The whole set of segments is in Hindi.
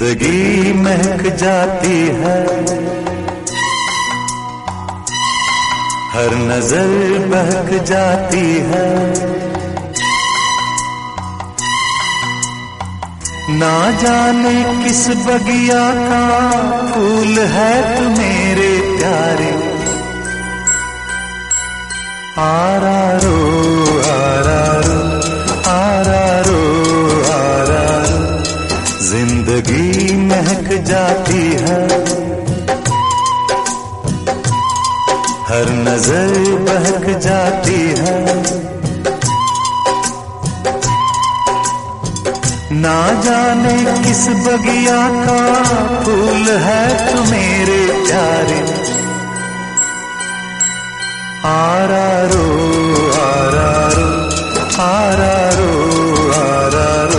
जिंदगी महक जाती है, हर नजर बहक जाती है। ना जाने किस बगिया का फूल है तू मेरे प्यारे। आरारो आरारो आरारो आरारो, जिंदगी महक जाती है, हर नजर बहक जाती है। ना जाने किस बगिया का फूल है तू मेरे प्यारे। आरारो आरारो आरारो आरारो।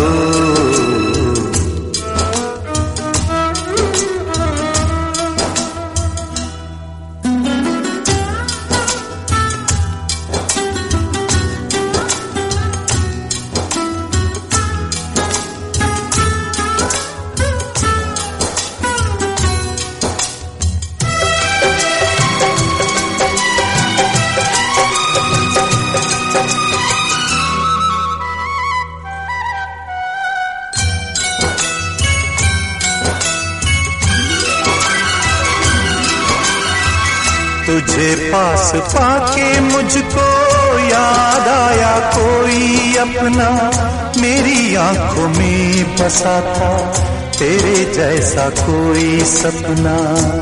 तुझे पास पाके मुझको याद आया कोई अपना, मेरी आंखों में बसा था तेरे जैसा कोई सपना।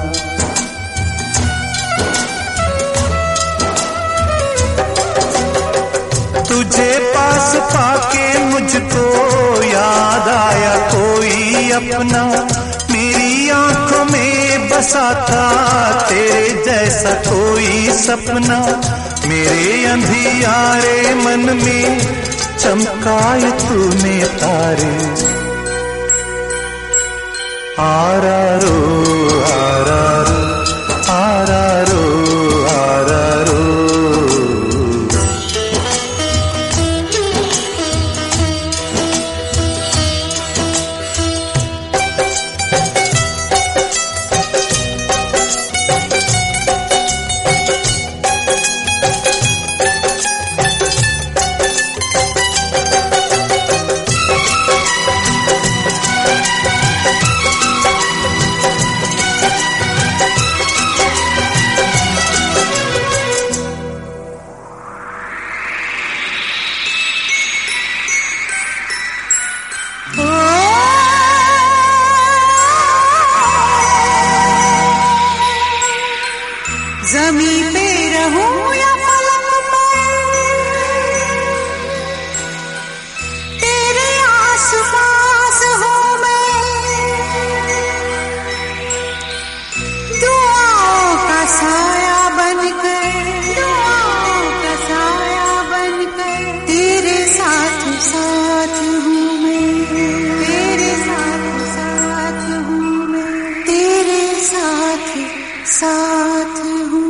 तुझे पास पाके मुझको याद आया कोई अपना, मेरी आंखों में बसा था तेरे जैसा कोई सपना। मेरे अंधियारे मन में चमकाए तूने तारे। आरारो आरारो आरारो आरारो। ज़मीं पे रहूं या पलंग पर, तेरे आस-पास हूँ मैं। दुआओं का साया बनकर, दुआओं का साया बनकर, तेरे साथ साथ हूँ मैं। तेरे साथ साथ हूँ मैं, तेरे साथ साथ हूँ।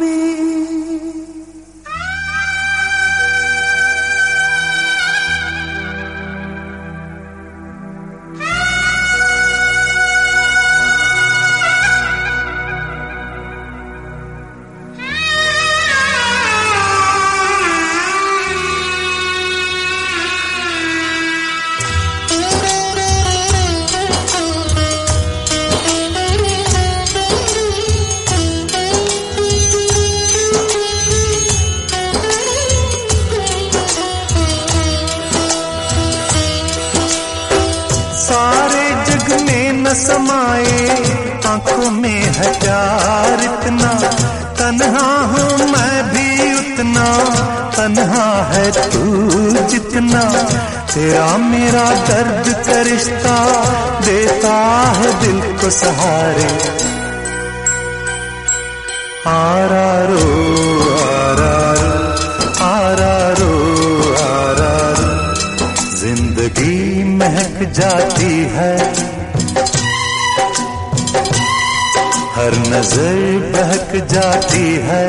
सारे जग में न समाए आंखों में है प्यार इतना, तन्हा हूँ मैं भी उतना, तन्हा है तू जितना। तेरा मेरा दर्द का रिश्ता देता है दिल को सहारे। आरारो आरारो आरारो आरारो, जिंदगी महक जाती है, हर नजर बहक जाती है।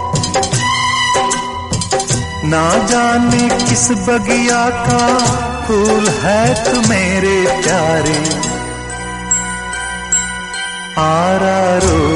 ना जाने किस बगिया का फूल है तू मेरे प्यारे, आरा रो